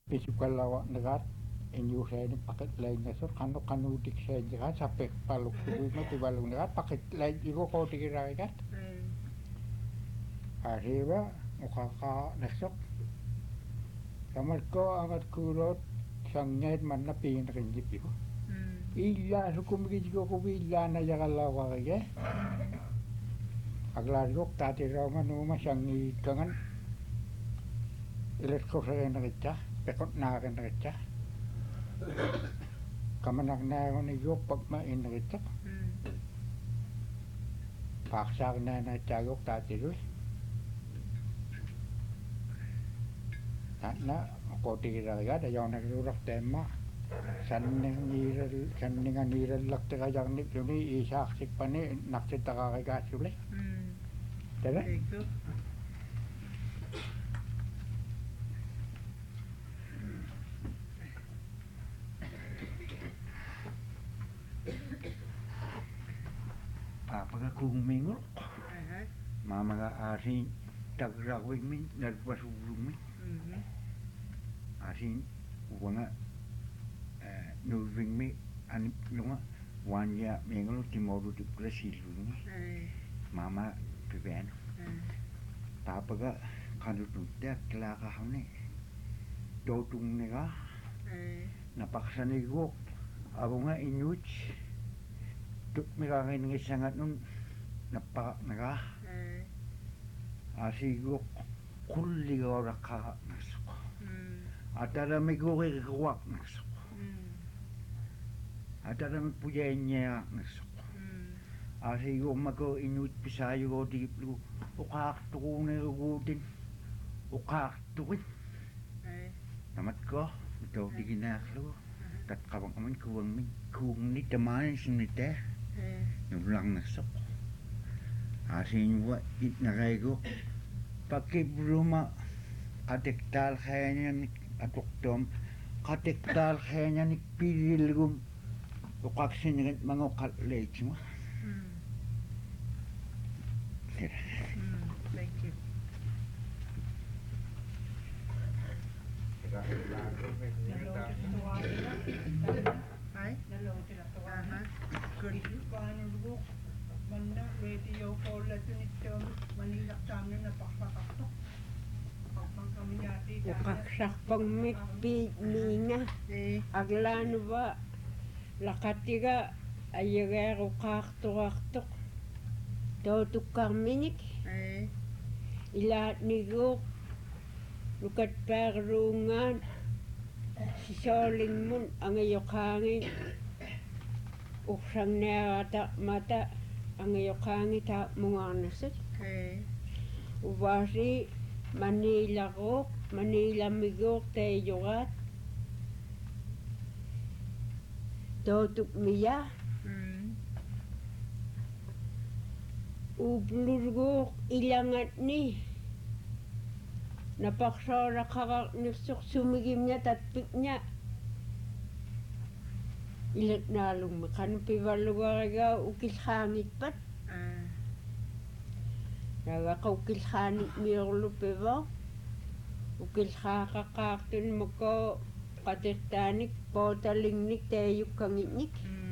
Pisukalawa negat inyo sa paket lain na sir kanudik sa negat sapek paluk suwi mo tibalong negat paket lain iko ko tikira negat ariba mukaka nasok kamar ko angat kulot sangnyait man na pingin rinjip iko illa sukumigit ko illa na yakalawa kaya aglarok tati raw manuma sangi kangan ilet ko sa nakita pekot na akin nakita kamanak na ako ni yok pag main nakita paksak na natagok tati rin na ako tira kaya ayaw nagrurak tema sanninga niral lakta kaya ni isaksik pa ni naksita kakikasuli tara Papa kung mingol mama ga asin tagrawig min nagpasulong min asin wanga nuving mi anip lunga wanya mingol timoru di Brasil mama pipiano papa ga kanutudda klaka hane dotung nega napaksa ni go abo nga inuch tuk mikakain ng sangat nun napak naga asigok kulli ora ka nasuk atara migori kwak nasuk atara mipuyanya nasuk asigok mago inut pisayo go di lu ukak tukune gutin ukak tukin namat ko ito diginaklo tat kabang aman kuwang min kung ni tamanin sinite nulang nasok asin wa it nakaigo pakibruma atektal kayanya ni atoktom katektal kayanya ni pililgum ukaksin ng mga kalej mo thank you Ay? Good. Manda radio call ito Manila kami na pakpakato. Pagpang kami yati Ukaksak pang mikpininga aglano ba lakatiga ayaga ukakto-aktok totuk kaminik ilat nigok lukat perungan si soling mun ang ayokangin uksang nerata mata ang ayokangin ta mga nasit ubasi Manila ko Manila migok tayo gat totuk miya ublurgok ilangat ni napaksara kakak nusok sumigim niya tatpik niya ilat nalong makan piwaluwaga ukis hangit pat naga ka ukis hangit mirlo piwa ukis hakakaktun mako katektanik potalingnik tayuk kangitnik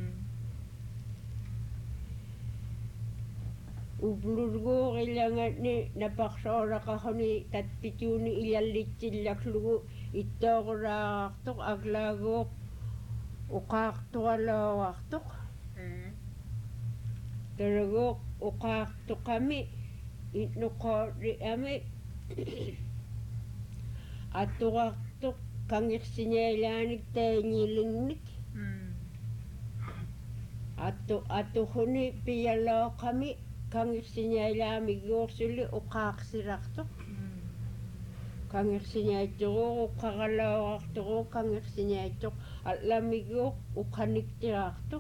ublurgo kailangan ni napaksara kahoni tatpituni ilalitsilaklugo itoraktok aglagok ukakto alawaktok taragok ukakto kami itnukori ami atukaktok kangik sinyalanik tayngilingnik atuhuni piyalaw kami kangik sinyalami gorsuli ukaksiraktok kangik sinyaytok ukakalawaktok kangik sinyaytok atlamigok ukaniktiraktok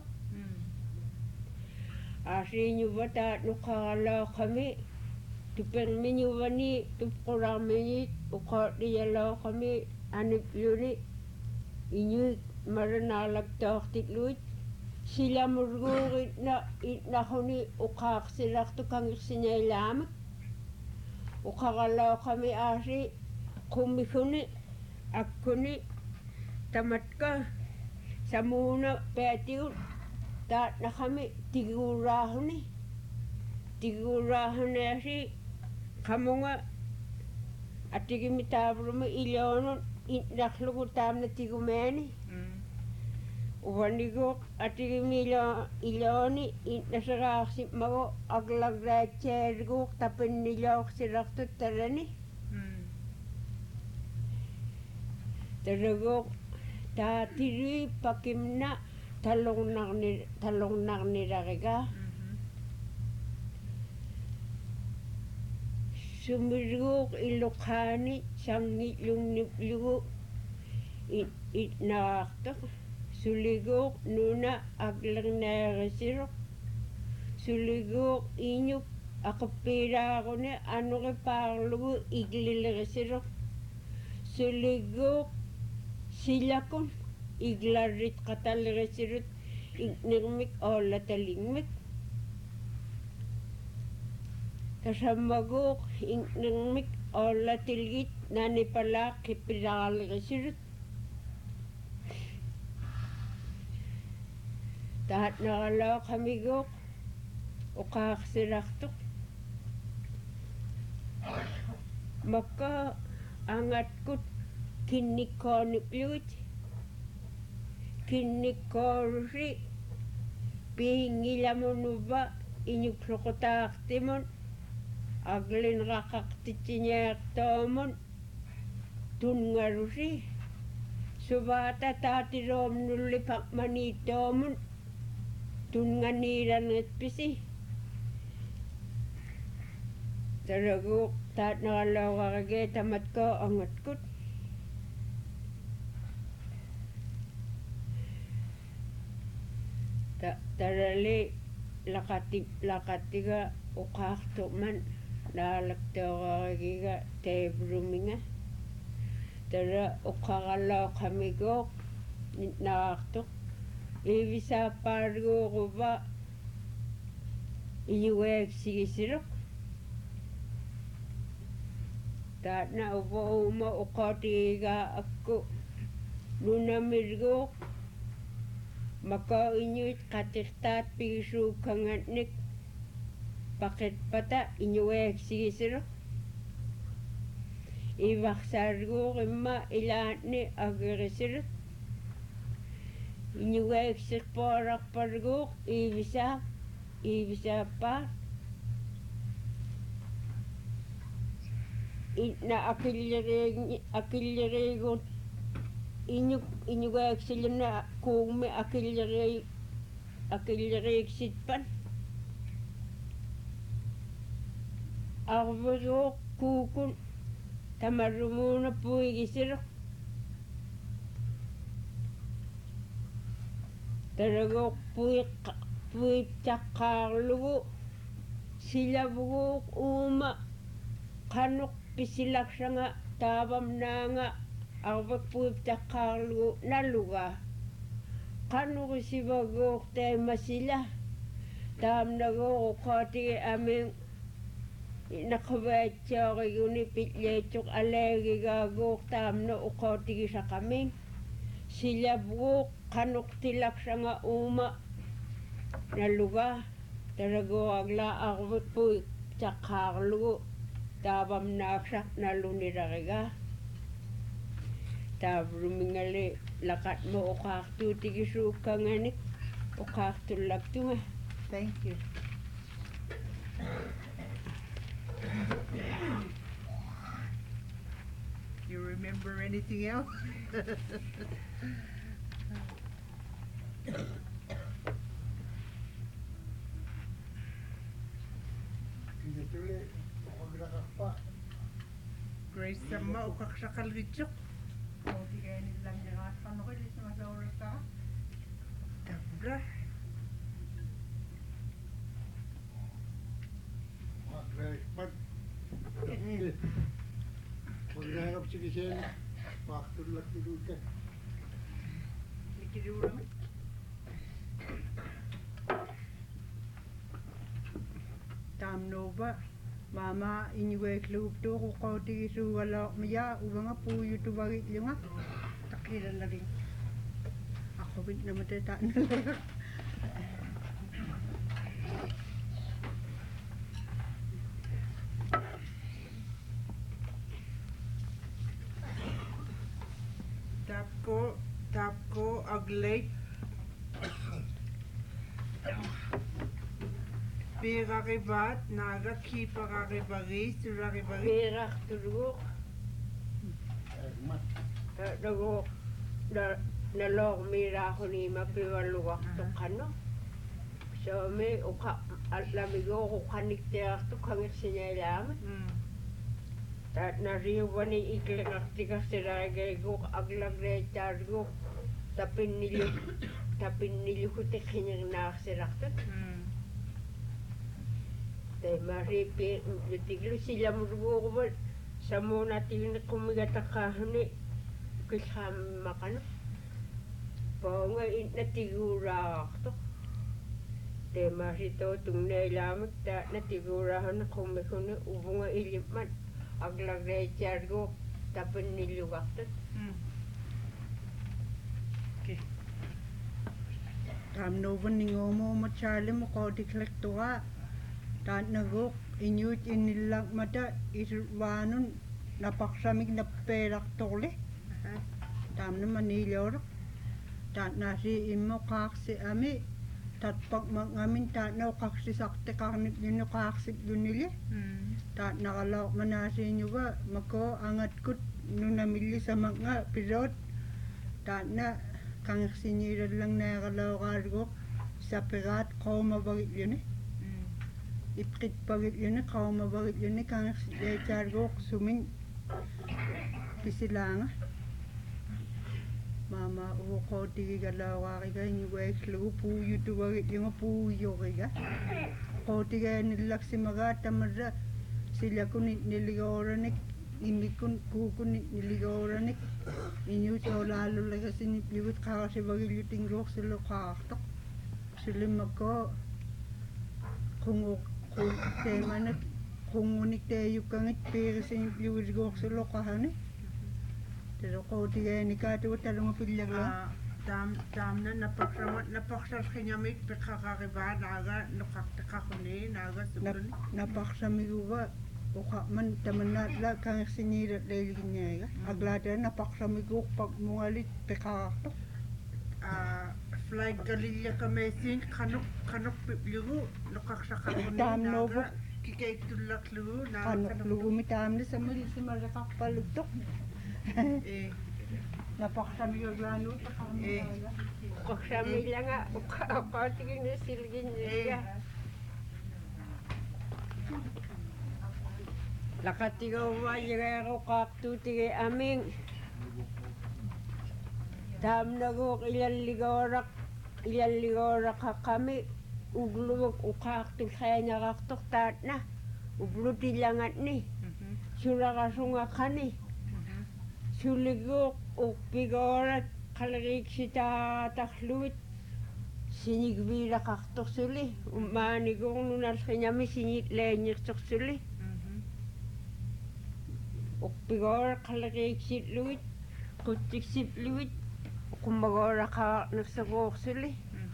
asinyo bata nukakalaw kami tupeng minyo bani tupkurang minit ukadiyalaw kami anip yuni inyo maranalagtok titluit sila murgurit na itnahuni ukaksiraktok kangik sinyalamik ukakalaw kami asi kumikuni akkuni tamatka samuna peatiu ta nakami tigurahuni asi kamunga atigimi tavrumi ilonun naklugu tamna tigumeni Uwanigo atigimi iloni nasaraksi mago aglagrachergo tapinilok siraktu tarani Tarago ta tiri pakimna talong nagni ragaga Sumirgo ilokani sangi lungniplugo nakaktak Suligo nuna aglang nagasiro Suligo inyuk akapira ko ni ano kay parlugo iglilagasiro Suligo sila kon iglarit katalagasiro ignirmik o latalingmik Kasamago ignirmik o latilgit nanipala kipiralagasiro Tahat nakalaw kami go ukakasiraktok maka angat ko kinikoniplut kinikorsi pingilamonuba inyuklokotaktimon aglin rakaktitsinyaaktomon tungarusi subata tatirom nulipak manitomon tunganiran at pisi Tarago tat nakalaw kakage tamat ko angat kot Tarali lakatiga ukakto man nalaktaw kakagiga tebruminga Tara ukakalaw kami go nakaktok Ibisa pargo ko ba inyuwek sigisirok Tat na upo uma ukatiga ako nunamirgo maka inyuit katirtat pigisu kangatnik paket pata inyuwek sigisirok Ibaksargo kima ilatni agirisirok Inyuwek sikporak pargo ibisa pa na akilirego inyuwek sila na kung may akilireg sitpan Ako kukun tamarumuna po igisirok Tarago puit takarlugo sila bugo uma kanok pisilak nga tabam na nga ako puit takarlugo naluga kanok sibago tema sila tam nago kati aming nakabetsa ko yun ipitletok alegi gago tam na ukoti sa kaming sila bugo kanok tilak nga uma naluga tarago agla ako po takarlugo tabam naksak naluniraga tabrumingali lakat mo ukaktu tigisu kanganik ukaktu laktu nga Thank you. You remember anything else? Grace sama ukaksakal gitsok. Oh, tiga ini lang jangan kan ko di sama oras ka. Tabra. Maghanap si Giselle. Pakitulak dito ka. Likidulang. Tamno ba? Mama inuweklup to ko koti su wala maya ubanga puyu tu bagi lunga. Takira na rin. Ako bit na matata na lang. Tapko aglay. Pira kibat naga kipa kakibagi sura kibagi. Pirak tulog. Nagok nalog mira ko ni mapiwaluwak to kano. So me uka alamigo ko kanik tiyak to kangit sinyalam. Tat nariwan ni ikling aktika siragay ko aglagre chargo tapin nilyo ko tekinyang nakasiraktot. Te maripi tiglo sila murugo ko ba sa muna tingin kumigatakahan kisam makano. Po nga natigura to. Te marito tung nailamag ta natigurahan na kumikuna ubunga ilimman. Aglagay chargo tapin nilugaktot. Okay. Tamnovan ningomo machali mo ko diklektua. Tat nagok inyut inilang mata iswanun napaksamig na perak tole. Tam na Manilor. Tat nasi imo kaksi ami. Tat pag mangamin tat na kaksi sakte karnit yun na kaksi dunili. Tat nakalawak manasi nyo ba mako angat kut nung namili sa mga pirot. Tat na kang sinira lang nakalawak argo sa pirat ko mabagit yun eh. Ipkit bagit yun eh, ko mabagit yun eh kang chargo sumin pisilanga. Mama uwo ko tigi kalawak ka inyuwek lugu puyo tu bagit yung puyo ka. Ko tiga nilak si magata marra sila kun niligoranik imi kun niligoranik inyu so lalo laga sinipibut ka si bagil yuting rok sila kaktok sila magko kung tema na kung unik tayo kangit pero sinipibut rok sila kahani pero ko tiga ni kato talong pilag lang dam na napaksas kanyamik pekakakiba naga nukaktakakuni naga subun napaksamig ba uka man taman na la kang sinira leligin niya aglada napaksamig pag mungalit pekakakto flag galilya kamesing kanok pipligo nukaksakakuni naga kikay tulak lugo kanok lugo mitam na sa mali si marakak palugtok napakasami yung gano Paksami lang nga ukatigin na silgin niya. Lakatigaw wa yung ako kaktu tigay aming tam nagok ilan ligorak ka kami uglubog ukaktu kaya niya kaktok tat na ugluti langat ni sura kasunga ka ni suligok upigorat kalarik sita takluit sinigbira kaktok suli umanigong nunar kanyami sinit lenyek sok suli upigorat kalarik sit luit kutik sit luit kumagora ka nagsagok suli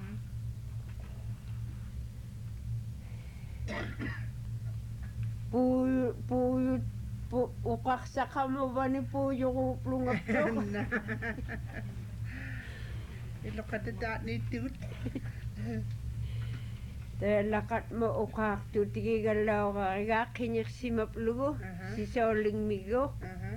puyo ukaksa ka mo ba ni puyo kuplungap to? Ilo ka dada ni tut. Lakat mo ukak tu tigigalaw ka kaya kinyak si maplugo si soling migo.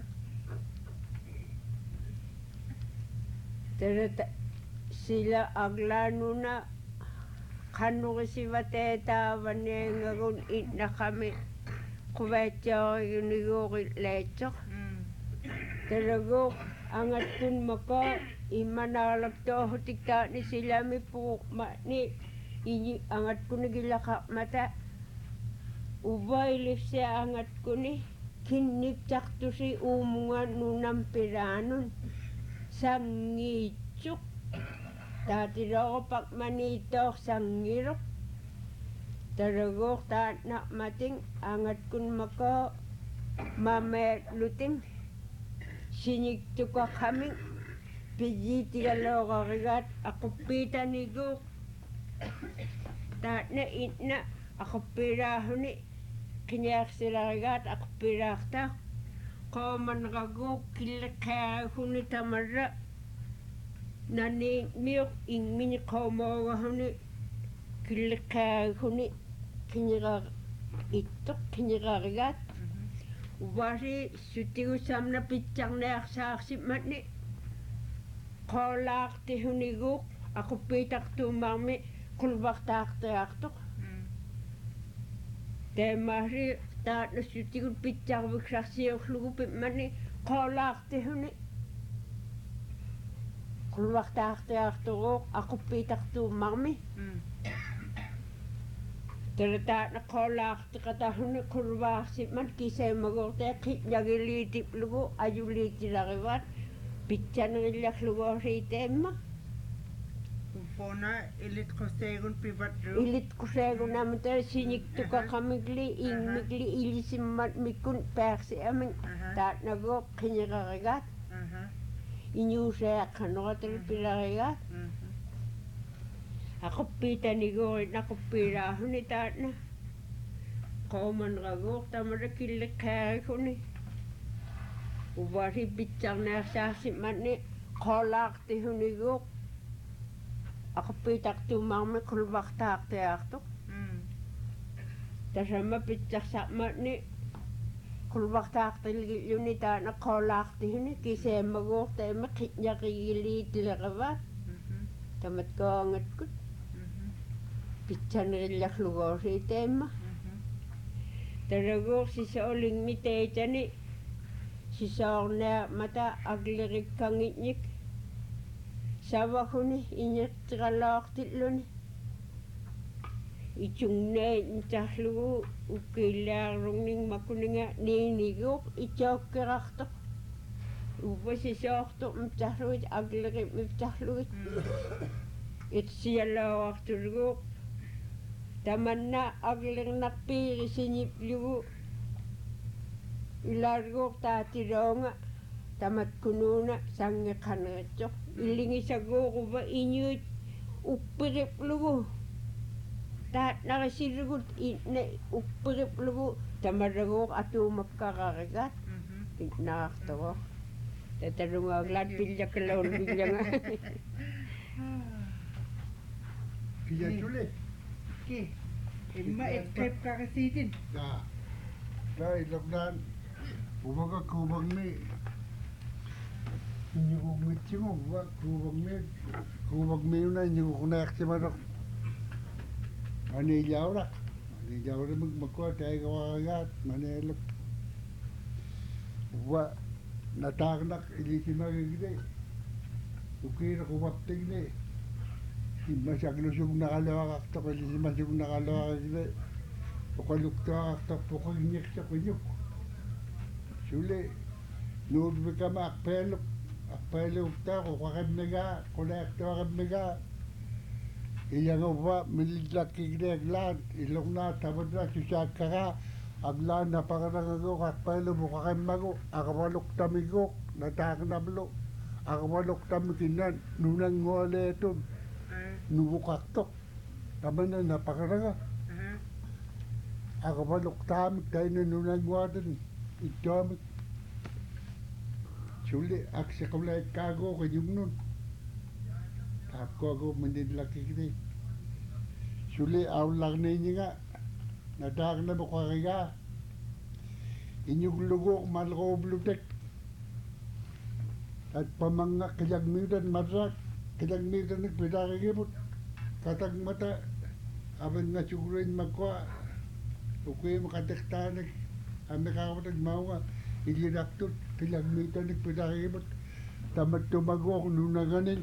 Sila aglano na kanu kasi bateta banengagun it na kami. Kuwetyo yung nigukit lechok. Talago, angat kun mako, imanalap to, hutikta ni sila may po, angat kun nagilaka mata. Ubay lif siya angat kun kinip sakto si umungan nunang piranon. Sangitsuk. Dati daw ko pag manito, sangirok. Taragok ta na mating angat kun mako mame luting sinig tuka kami piji tiga loga rigat aku pita nigo ta na itna aku pira huni kinyak sila rigat aku pira ta ko man rago kilaka huni tamara nani miok ing mini ko mo huni kilaka huni kinyara itok kinyara rigat wari sutigu samna pitjang na saksi matni kolak ti huniguk aku pitak tumami kulbak tak teaktok te mari ta na sutigu pitjang saksi lugu pitmani kolak ti huni kulbak tak teaktok aku pitak tumami Terta na kolak kata huni kurba si man kisah magorte kit jagili tip lugu ajuli tilarivat pichan ngilak lugu ritem Ufona ilit kosegun pibat ru. ilit kusegun namter sinik tuka kamigli ing migli ilisimat mikun persi aming ta nago kinyaragat inyu saya kanotel pilarigat Ako pita ni go na ko pira huni ta na ko man rago ta mara kille ka huni ubari bitang na sa si mani kolak ti huni go ako pita tu mame kulbak tak te akto ta sama bitang sa mani kulbak tak te yuni ta na kolak ti huni kise mago te makit nya kili tilarawa tamat ko ngat kut Pichan rilak lugar si tema. Tarago si soling mite jani si soalnya mata aglirik kangitnik. Sawa kuni inyat kalak titlun. Icung na intah lugu ukilar rungning makuninga ninigok icok keraktok. Upa si soaktok mtahluit aglirik mtahluit. It siya waktu lugu Tamanna agling nakpiri sinyip liwu ilargok tatironga tamat kununa sange kanrecok ilingi sagogo ba inyut upirip lugu tat nakasirigut ine upirip lugu tamaragok atu mapkakarigat nakaktawa tatarunga glad bilya kalawal bilya nga Kaya sulit. Ki, imma itkep kakasitin. Ya. Dah ilokdan. Umaga kubang ni. Inyo ko ngitsi mo. Kubang ni na inyo ko kunak si manok. Ani jaw na. Ani jaw na magmakwa tayo kawagat. Manilok. Uwa. Nataknak. Ili si magigide. Ukira kumaptig ni. Masaglusog nakalawak to kasi masug nakalawak ile pokalukto akto pokanyek sa kunyuk sule nuud bikama akpelo ukta ko kakabnega konekto kakabnega iyang uwa mililak kigreglan ilong na tamad na susakaka aglan na panganagago kakpelo mo kakamago akawalok tamigok nataknablo akawalok tamikinan nunang ngole ito nubukaktok taman na napakaraga ako pa luktamik tayo na nunangwadan itamik suli aksa kamla ikago kanyong nun tapko ako manilaki kini suli awlang na inyo nga nadak na mukakaya inyong lugo malako blutek at pamanga kayagmitan marak Kajang-mitan nagpidakagimot katag mata abang nga sukurin magkwa ukuy makatektanik ang nakamatag mawa iliraktut kajang-mitan nagpidakagimot tamat tumagok nunaganin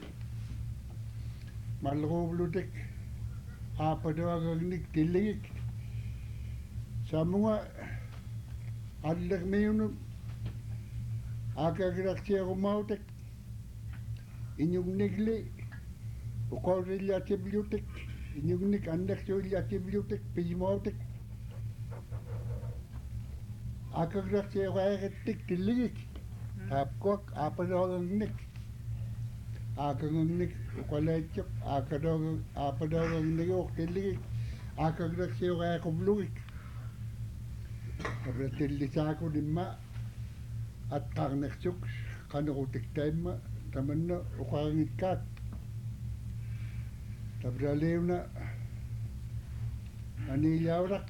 malako blutek apadawagagnik tilingik sa mga adlak mayunod akagiraksya kumautek inyong nigli ukaw rilya sa bibliotek inyugnik andak suliatimlutik pijmotik akagrak sewaetik tiligik tapkok apadognik akagnik ukalechok apadognik tiligik akagrak sewaekumlugik abratilisaku dimma attarnersuk qanerutik taimma tamanna uqarangikkaat tabraleuna aniyauraq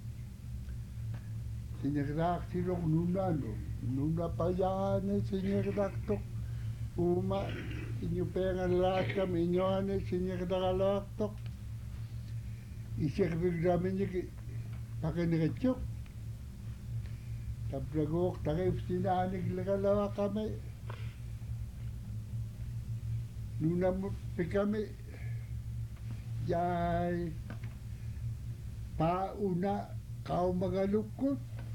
sinirlaartilor nuna payaane sinirlartoq uuma iñupeengalaakam iñoane sinirlaralaartoq iserviglamiñiki paqiniritsuq tabragoq tariufsinaaniklegalawaqami nunamut pikami yaay pauna qaumagalukku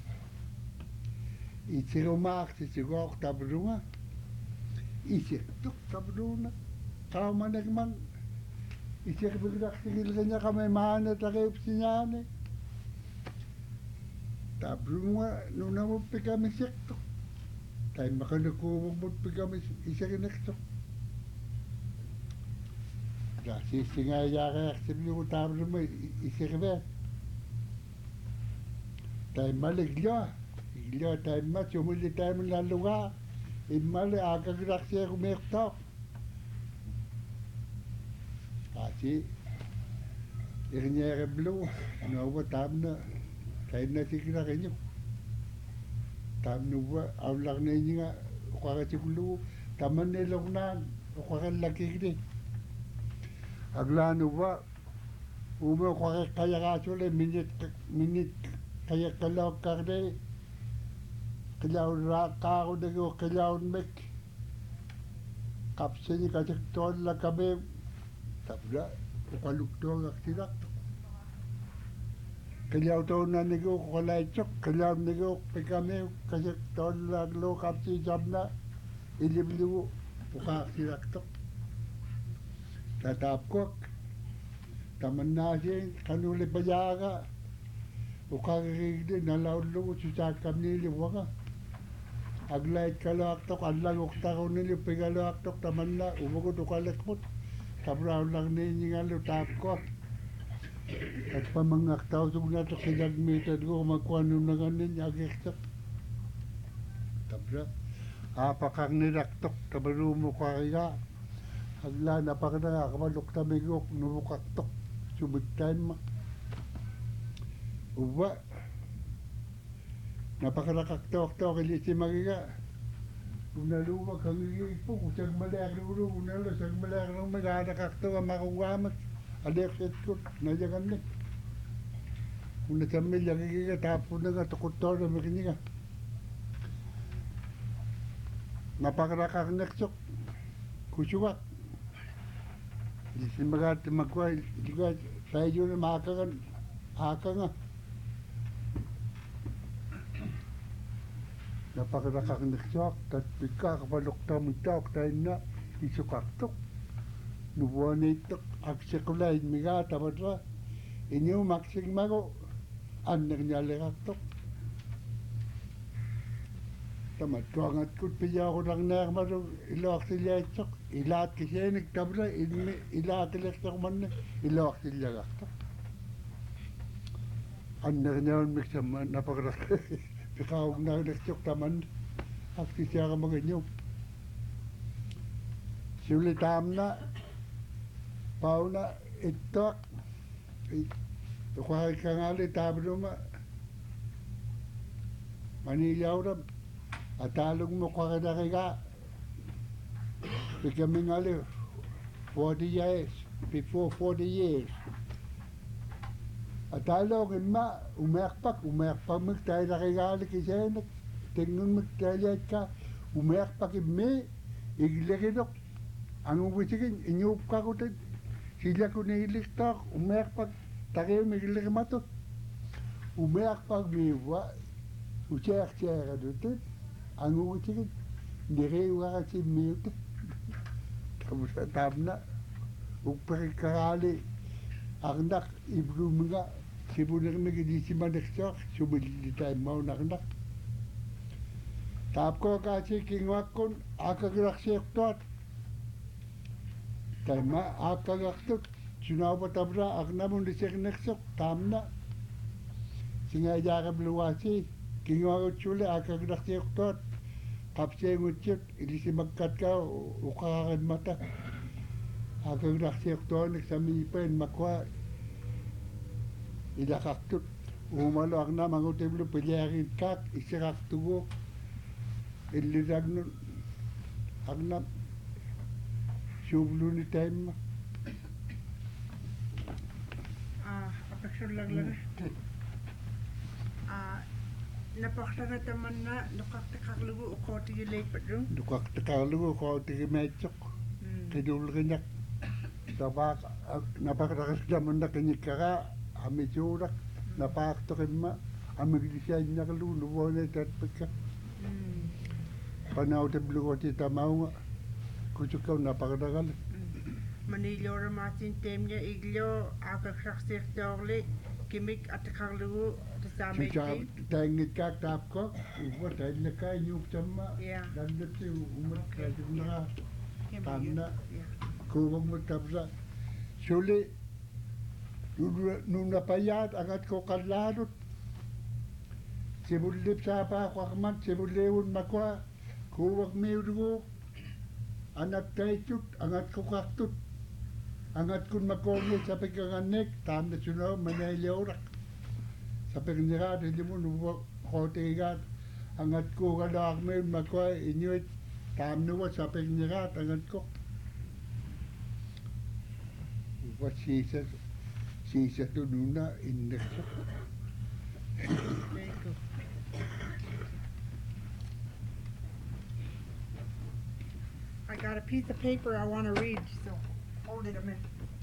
itirumaartitiguaq tabrunga isirtuq tabruna qaumanakman isirviglaqsigilgañaqami maana tariupsinaani tabrunga nunamut pikami sirtuq taimaqanukuumut pikami isirinertuq sisingaayaaqeartimlugu tabruma isirveat taimale iglua taimma sumuli taimunallugaa immale aakagilaqsierumiirtoq asi irñeereblugu nuuva taamna tainnasikilariñu taamnuva aullarniiñiga uqaratikullugu tamannilornaan uqarallakigni aglaanuva ume uqareqqayaraasule minit qayaqqalookkarni qilaunraaqaarunagu qilaunmik qapsini katiktuallakami tabla uqaluktuagaqtilaqtuq qilautaunanigu uqalaitsuq qilaunnigu pikami katiktuallaqlu qapsiisamna ilimlugu uqaaqtilaqtuq tatapkok tamannaasiin qanulipayaaga uqaririigni nalaullugu susaakkamniiliuaga aglait kalaaqtoq allaguqtarunili pigaluaqtoq tamanna umagut uqaliqmut tabraullarniiñigallu taapkok atpamanngaqtausugnatoq qilagmiitatguumakuanunaganin agirtoq tabra aapaqarnilaqtoq tabaruumuqarigaa aglaan apaqnaga aqamalluqtamiguuq nuvuqartoq sumittaimma uva napaqaraqartoortoq ilisimagiga unaluuva kangigiippuq usagmalearluulu unalo sagmalearluumi gaanaqartuga maquggaamak aleeqsitkut nayagannik unasammillagigiga taappunaga toquttoonamiqniga napaqaraqarneqsuq kusugaq isimagaat makua juga sayuna maakagan aakanga napaqaraqarneqsuaq tatpikkaaqapaluqtamitaaq tainna isuqartuq nuvuaniittoq aksiqulainmigaa tamatra iñuumaksingmagu annerñaliqartoq tamattuangatkut piyaaqularneermalu iluaqsiliaitsoq ilaatkiseenik tabla ilmi ilaatilertormanne iluaqsillagaqtoq annerñaunmiksamma napaqaraq piqaugnaernersoq tamanna aktisiaramagiñu suli taamna pauna ittoq uqarikangaali taabruma maniyauram atalungmo qarinarigaa becoming 40 years, before 40 years. Atalong imma umerpamik tailarigaali kiseenek tengunmik tailetka umerpak imme igleginok anguwisigin inyuupkakutin silakuniilirtaaq umerpak tareem iglegimatut umerpak miiwa useerseeranutut anguwisigin niriuarasimmiutut tamna upperikaraali Agnak ibru mga sibunak nagidisi manaksak sumilitay mau naknak. Tap ko kasi kingwakon akagrak sektot. Taima akagaktut sunawa tabra agnamun disek naksok tamna. Singa jaga beluasi kingwakon chule akagrak sektot. Kapse ngucit ilisi magkat ka ukakan mata. Akagrak sektot naksamipen makwa ilakaktut umalo agna manguteblu pelyarin kak isiraktugo iliragnun agna sublu ni time Apaksul lang. Napakasana taman na nakaklugo ko tigilay pa dun. dukak tekalu ko tigi mecok kidul kenyak tabak napakarakas jaman na kenyikara ami jurak napak to kemma ami disyan nya kalu luwone tat peka panau te blu ko ta mau kucukau napakaragal Manilo ramatin temnya iglo akaksaksik dorle kimik ataklugo tasame Sejak tengit kak tap ko, ubat tengit kak nyuk cama, Ya. dan itu umat kajuna tanah Ya. kurang mutabza. Suli nuna payat angat ko kalarut. Sibulip sapa ko kamat sibulewun makwa kuwag miudugo. Anak taytut angat ko kaktut. Angat kun makongi sa pagkanganek tam na suno manaylorak. Sa pagkanirad hindi mo nuwa kotigat angat ko kalak may makwa inyuit tam nuwa sa pagkanirad angat ko. What sisa to nuna index. I got a piece of paper I want to read, so hold it a minute.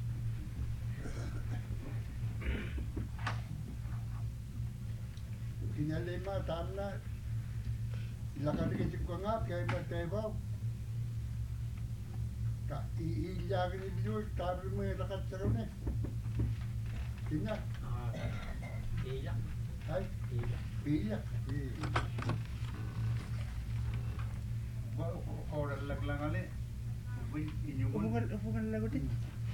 Kinalima tam na ilakan kita ko nga kay matebaw. Ta iilagin ni biyo tabi mo ilakat sa ron eh. Kina. Iya. Ay. Iya. Iya. Oral lang ali. Inyong Upungan lagot eh.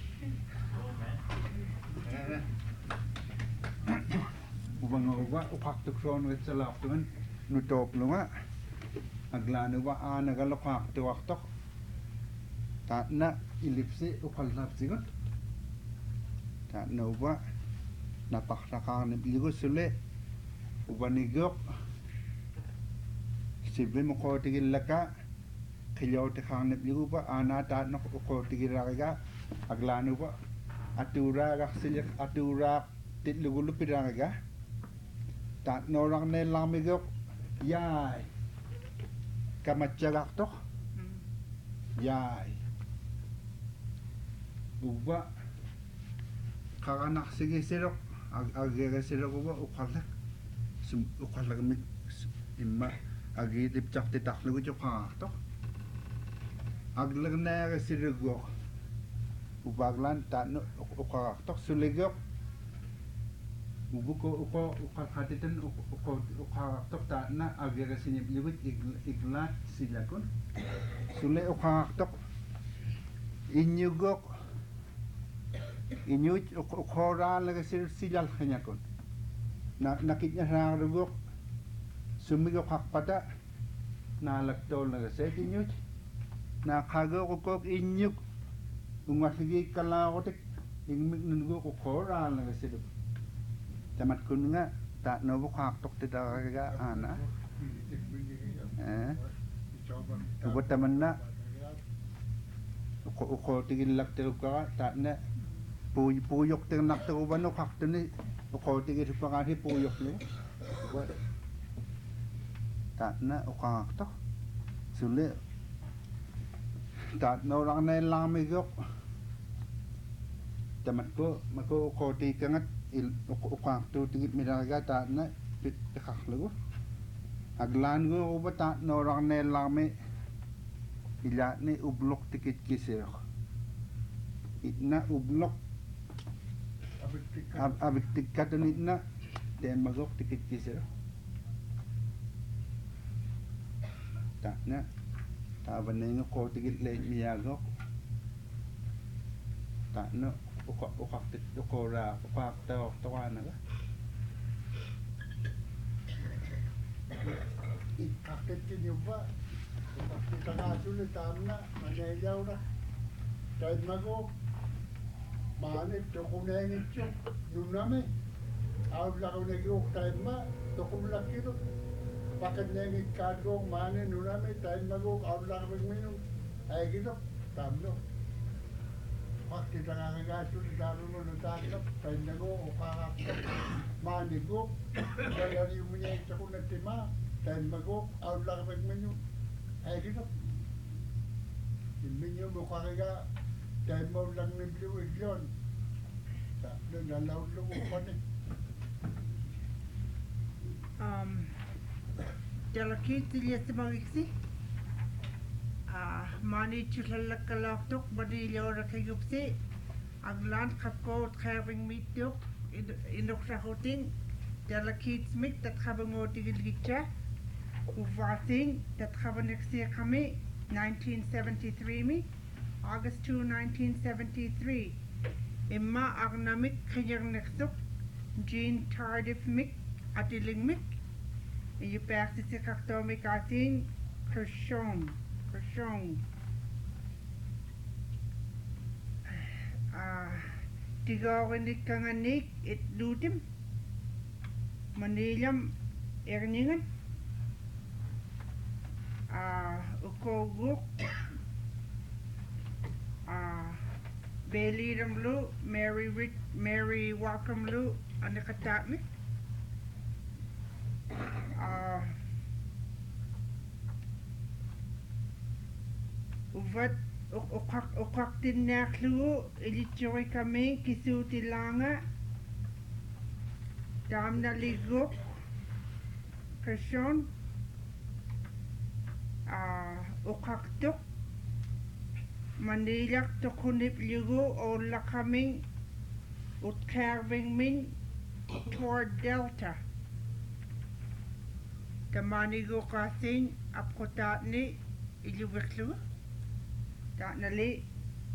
Ubang uba upaktuk son wet salap tuan nutop lunga aglanu ba nagalokak tu waktok ta na ilipsi upalap sigot ta na uba napakrakang nibligo sule ubanigok sibe mo ko tigil laka khilaw te khang nibligo ba ana ta no ko tigil raga aglanu ba atura gaksil atura titlugulu piraga ta norang ne lamigok yai kamachagak to yai uba kakanak sige sirok agere sirok uba ukalak mit imma agi tipchak titak lugu jo kakanak to aglag na sirok ubaglan ta no ukakak to suligok ubuko ukakatitan ukakak ta na agera sinyip libut iglat silakon sule ukakak inyugok inyuj ukora laga silal kanyakon na nakitnya ragok sumigok hakpada na laktol laga set inyuj na kago ukok inyuk ungasigi kalakotik ingmik nunggo ukora laga silak tamat kun nga ta no bukhak tok te daga ana ubot taman na uko tigil lak te ka ta na puyok te nak te ubano khak te ni uko tigil pa ka hi puyok ni ta na ukak tok sule ta no rang na lami gok tamat ko mako uko tigangat ukak tu tingit miraga ta na pit khak lagu aglan go ubata norang ne lame ila ni ublok tikit kisir itna ublok abik tikkatunit na den magok tikit kisero ta na ta banengo ko tikit le miyagok ta no ukak tik ukora ukak ta wana ka Kakek nyoba, kita ngasih tamna, mana jauh dah. Kain mago, mana tokonya ini cuk, nuname, awal lagu lagi kain ma, tokom lagi tu, pakai nengi kargo mana nuname, kain mago awal lagu minum, ayah gitu, tamno. Waktu kita ngasih taruh nunu taruh, kain mago ukak, mana go, kalau ni punya tokonya tema. Kain mago, awal lang menu, ay gitu. Menu mo kaya kain mo lang ng blue yon. Nalaw lang ko ni. Jalaki tilyas magiksi. Mani chulalak kalaktok badi yora kayupsi. Aglan kapko having meet yok inok sa hoting. Jalaki smik that having o tigil Uvating that Khabanexia Kami 1973 me August 2 1973 Imma Agnamik Kayarnexuk Jean Tardif Mik Atiling Mik you pass the Sikaktomik Ating Kershong Tigawanik Kanganik it Lutim Manilam Erningan Ukoguk Bailey Ramlu Mary Walcom Lu Anakatatmi Uvat ukak din naklu ilitjoy kami kisuti langa dam na liguk Kershon ukaktuk Manilak tukunip ligo o lakaming utkarving min toward Delta Tamanigo kasing apkotatni iluweklu tatnali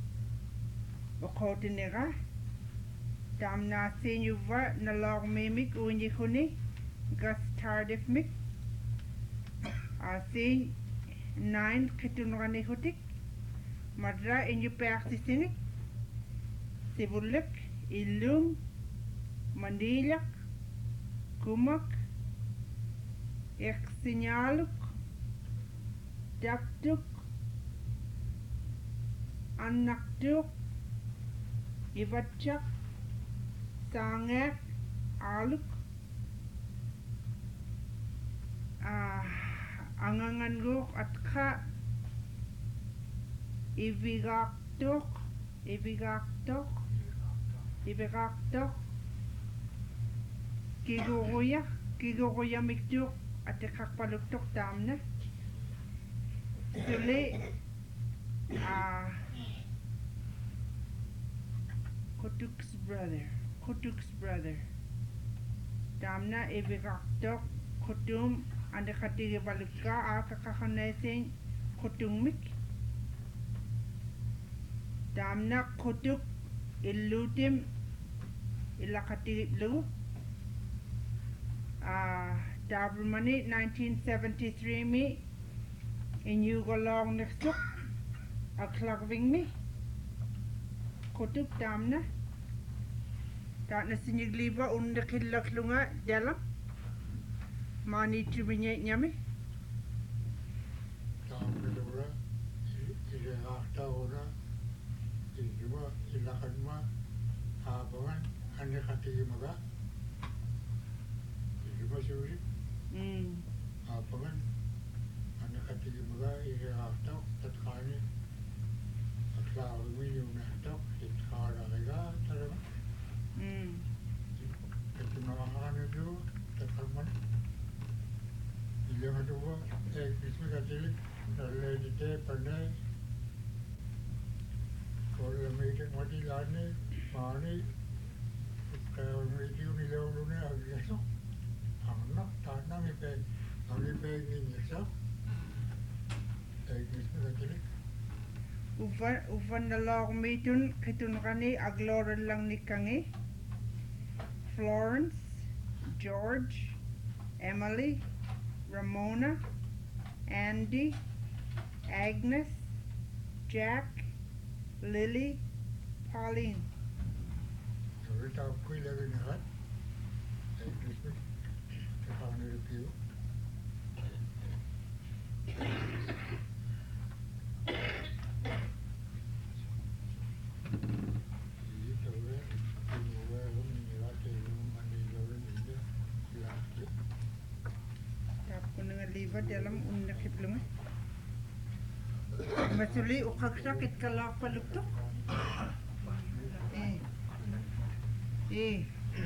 ukotinira Tam nasin yuva nalog mimik unyikuni gas tardif mik Asin 9 ketunrani hutik madra inyu persisinik Sibulek Ilum Mandilak Kumak Eksinaluk Daktuk Anaktuk Ivatchak Sangak Aluk Angangan guk at ka Ibigaktok Kiguruya miktuk at kakpaluktok tamna Suli Kutuk's brother Tamna ibigaktok Kutum anda katigi balika kakakanesing kutungmik damna kutuk ilutim ilakatigi lu Dabrumani 1973 me in Yugolong next a clogging me kutuk damna tak na sinigliba undakilak lunga dalam Mani tribinya nyame. Tampilura, ilahta ora, ilma, ilahadma, abangan, ane kati maga, ilma suri. Abangan, ane kati maga, ilahta, tatkani, akla umi unahta, tatkara lega, tarama. Itu nama itu, tatkalman. Yang kedua, kisah kecil, kalau kita pandai, kalau mereka mati lani, pani, kaya medyo nilaulo na agyaso. Anak, tanang ipeg. Ang ipeg ninyo sa. Agnes na katilik. Ufan na lang mitun kitun kani agloran lang ni kangi. Florence, George, Emily, Ramona, Andy, Agnes, Jack, Lily, Pauline. Sabi tapos ko ilagay na lahat. Agnes na. Sa panganiripyo. Tapos ko nga liba dalam unakit lumay. Masuli ukagsakit kalak paluktok. Eh.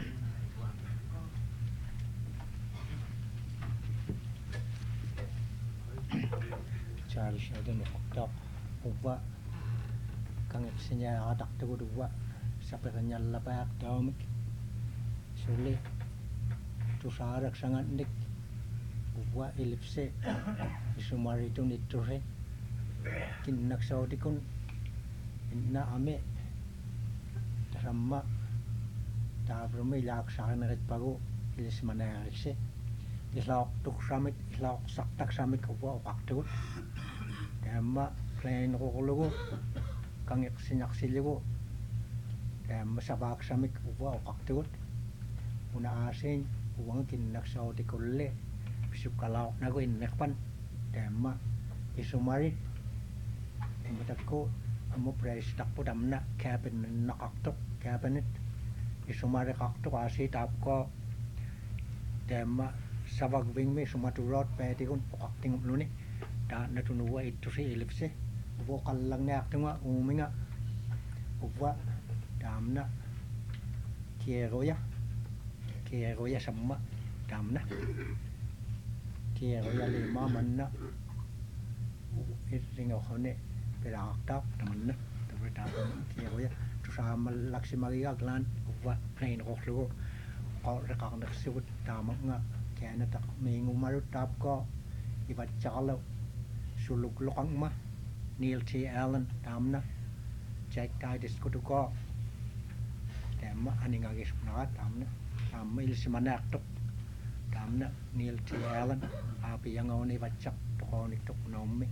Charles na doon uktok. Uwa. Kangit siya atak tugod uwa. Sa kanya lapak daumik. Suli. Tusarak sangat nik. Uwa ilipse. Isumari itu niture. Kinak saudi kun. Inna ame. Taramma. Tabrumi lak sana ret pago. Ilis manayarikse. Islaok tuk samit. Islaok saktak samit uwa ukak tugod. Tamma. Klain kukulugo. Kangik sinyak siligo. Tamma sabak samik uwa ukak tugod. Una asin. Uwang kinak saudi kulle. Bisip kalau nago innekpan. Tamma. Isumari. Matakko amo price takpo damna cabinet nakaktok cabinet isumari kaktok asi tapko dema savagwing me sumaturot pwede kun pakting luni da natunuwa itu si elipse ubo kallang na aktunga uminga uwa damna kieroya sama damna kieroya lima manna iringa hone peraktak temen tapi tahu kira ya tu sama laksi maria glan uwa plain koklu kau rekang nak sebut tamak nga kena tak minggu maru tap ko ibat calo suluk lokang mah Neil T. Allen tamna Jack Titus kudu ko tema aning agis nakat tamna tamil simanak tok tamna Neil T. Allen api yang ngau ni bacak toko ni tok nomi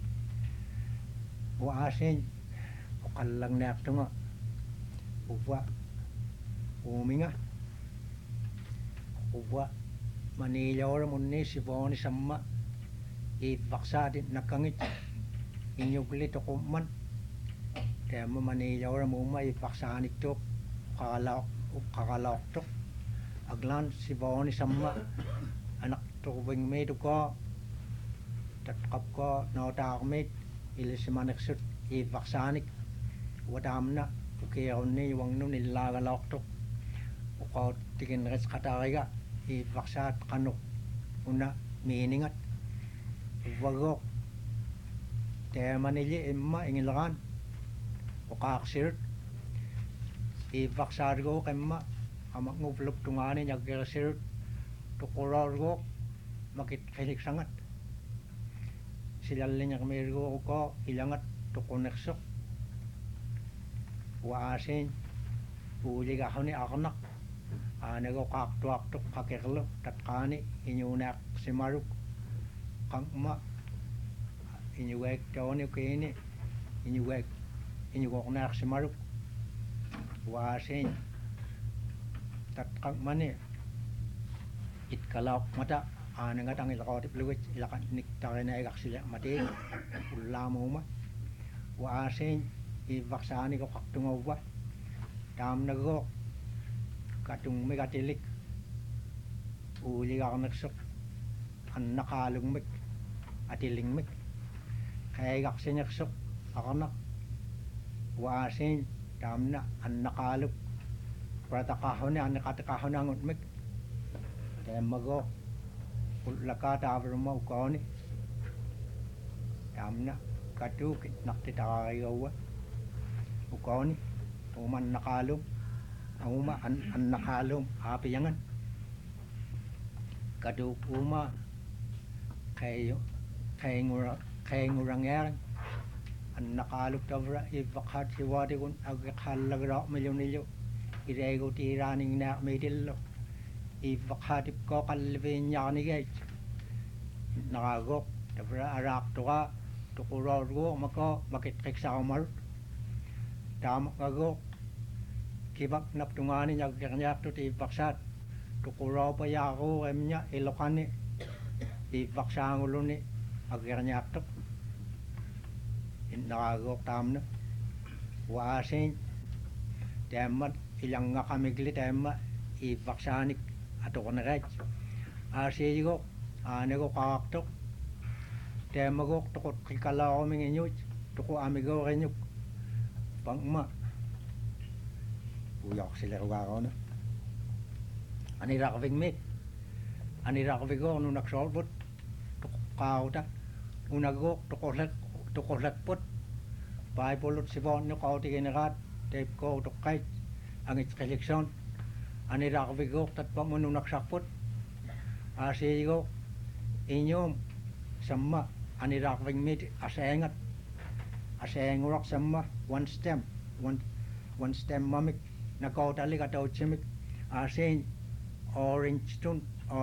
asin ukallang na tunga uwa uminga uwa Manila ora munni siboni sama I baksa din nakangit inyugli to kuman kaya mo Manila ora mo I baksa nito kakalok to aglan siboni sama anak to wing me to ko tatkap ko no ta met ilis maneksut I vaksanik wadamna uke onni wang nun ilaga loktok uko tikin res katariga I vaksat kanok una miningat wagok te manili imma ingilakan ukaksirut I vaksat go kemma amak ngupluk tungani nyagir sirut tukulor go makit kelik sangat silalle nyak mergo ko ilangat to koneksok wa asin uli ga honi aknak anego kak tuak tok kakeklo tatkani inyunak simaruk kangma inyuwek tawni kini inyuwek inyugok simaruk wa asin tatkak mani itkalak mata nga tang ilakaw tipluwit ilakan niktare na igaksila mati ulamo ma wa asin I vaksani ko kaktungaw ba tam nago katung megatilik uli ka nagsok an nakalung mek atiling mek kaya igaksin nagsok akanak wa asin tam na an nakaluk pratakahon ni an nakatakahon angot mek kaya mago lakata avroma ukoni tamna katuk nakti takayawa ukoni tuman nakalum Auma an nakalum apiyangan. Kaduk uma kayo ngurang an nakaluk tavra ivakhat siwadi kun agkhallagra milyonilyo irego tiraning na medillo ivakhat ko kalvinyani gay nakagok tavra arak tuka tukurorgo mako makitkik sa kamar tamak ngagok kibak naptungani nyagkernyak to ivaksat tukuraw pa yako emnya ilokani ivaksangulo ni agkernyak to nakagok tamna waasin temmat ilang nga kamigli temma ivaksanik ato ko naret asigo anego kaktok temagok tukot kikala ko minginyut tuko amigo kenyuk pangma uyok sila ko na anira kaving ko nung nagsolvot tukauta unagok tukolekpot paipulot sibon nyo kauti kinakat tape ko tukait ang itskeleksyon anira kaving ko tatpang nung nagsakpot asigo inyom sama anira kaving mit asengurak sama one stem mamik nakautali kataw chimik asin orange tun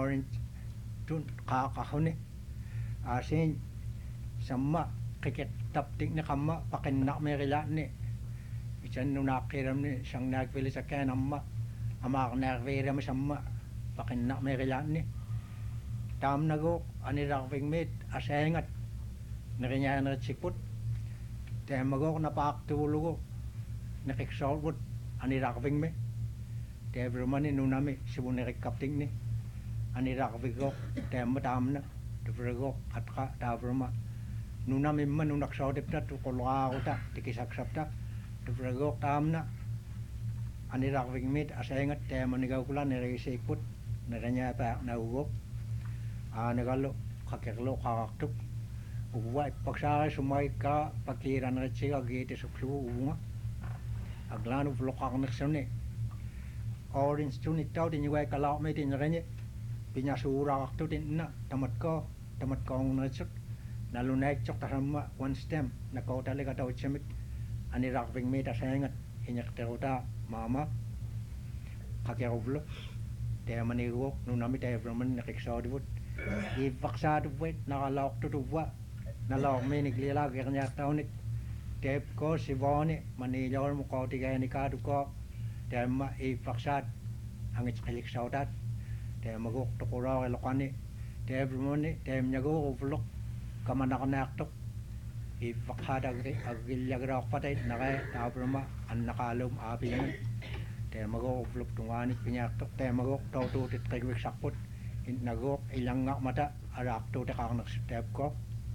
kakahuni asin sama kikit taptik ni kama pakin nak merila ni isan nung nakiram ni siyang nagpili sa kaya nama amak nagviram sama pakin nak merila ni tam nagok anirak vingmit asengat nakinyan na sikput temagok napaktulo nakiksolvot anirak vingme tebrumani nunami sibunerik kapting ni anirak vigok tematamna tebrugok atka tabruma nunami man nunak saudipta tukolauta tikisaksapta tebrugok tamna anirak vingmit asengat temanigakulan nirisikput nakanya pa naugok nagalo kakeklo kakaktuk uwa pagsakay sumay ka pakiran na siya gite suksu uwa aglano vlokak naksone orange tun itaw din yung kalao may din nakanya pinyasura kakto din na tamat ko ang nasuk nalunay chok tasama one stem nakotali kataw chimik anirak ving may tasengat inyak terota mama kakeklo Daya manigok nung nami tayo braman nakiksodivot ivaksado wet nakalawak tutuwa nalawak may niglilag kanyak taonik tep ko si Vone manilawar mo ko tigay ni kadu ko daya ma ivaksad ang itskilik sautat daya magok tukuraw elokani daya brumoni daya mnyago uvlok kamanakanak ivaksad agilyagraw patay nakay tao bruma ang nakalum api yan daya magok uvlok tunganit pinyaktok daya magok taututit kaywik sakpot nagok ilang nga mata arak to tekak step ko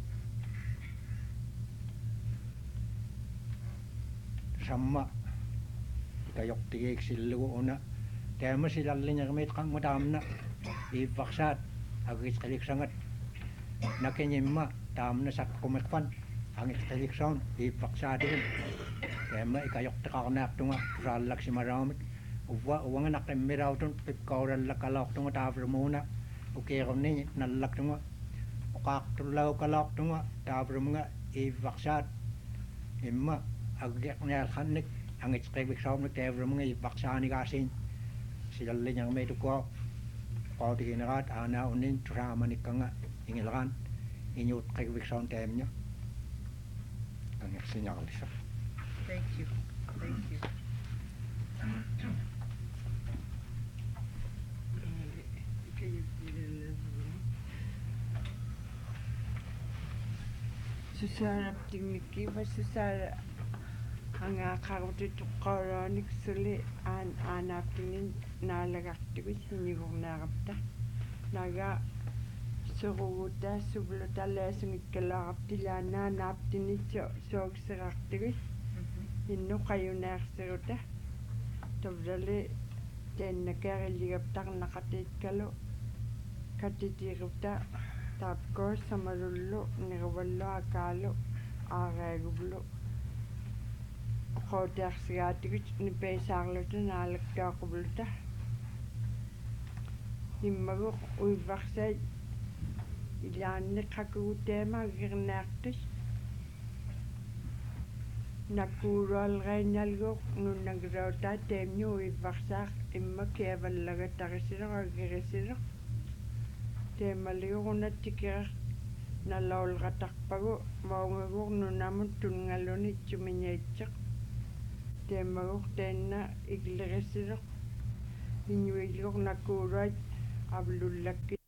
sama kayok tigik silu una tema silalin yang met kang madam na ivaksat agis kalik sangat nakenyima tam na sak kumekpan ang kalik sound ivaksat din tema kayok tekak nak tunga ralak si maramit uwa uwang nak miraw ton pipkauran lakalok tunga tavro muna okay ko ni nalak tunga ukak tulaw kalok tunga tavro mga ivaksat imma agyak na khanik ang itskek sound mit tavro mga ivaksani kasin silalin yang may ko di kinakat ana unin drama ni kanga ingilakan inyut kay sound tem nyo ang sinyal isa. Thank you. Susana tingiki ba susana ang akaruti tukaranik suli anap tingin nalagaktiwis hinigong nakapta naga suruta subluta lesungit kalakaptilana naptinityo sogsaktiwis hinno kayo naksuruta tabdali ten nakariligaptak nakatit kalo katitirupta tapko samarullo nirwallo akalo aregublo qotaarsigaatigut nipeesaarluta naalakkaaquuluta immaguq uivarsait ilaanneqqakuguteema agirnaartus nakkuurualreinialguuq nunnagirautaa teemniu uivarsaaq imma kiavallagatarisileq agirisileq teemaliugunattikiraq nalaulqatarpagu maungaguq nunamut tunngaluni itsuminiatseq teemaguq teenna iglirisileq iñuilluq nakkuuruat avlullakki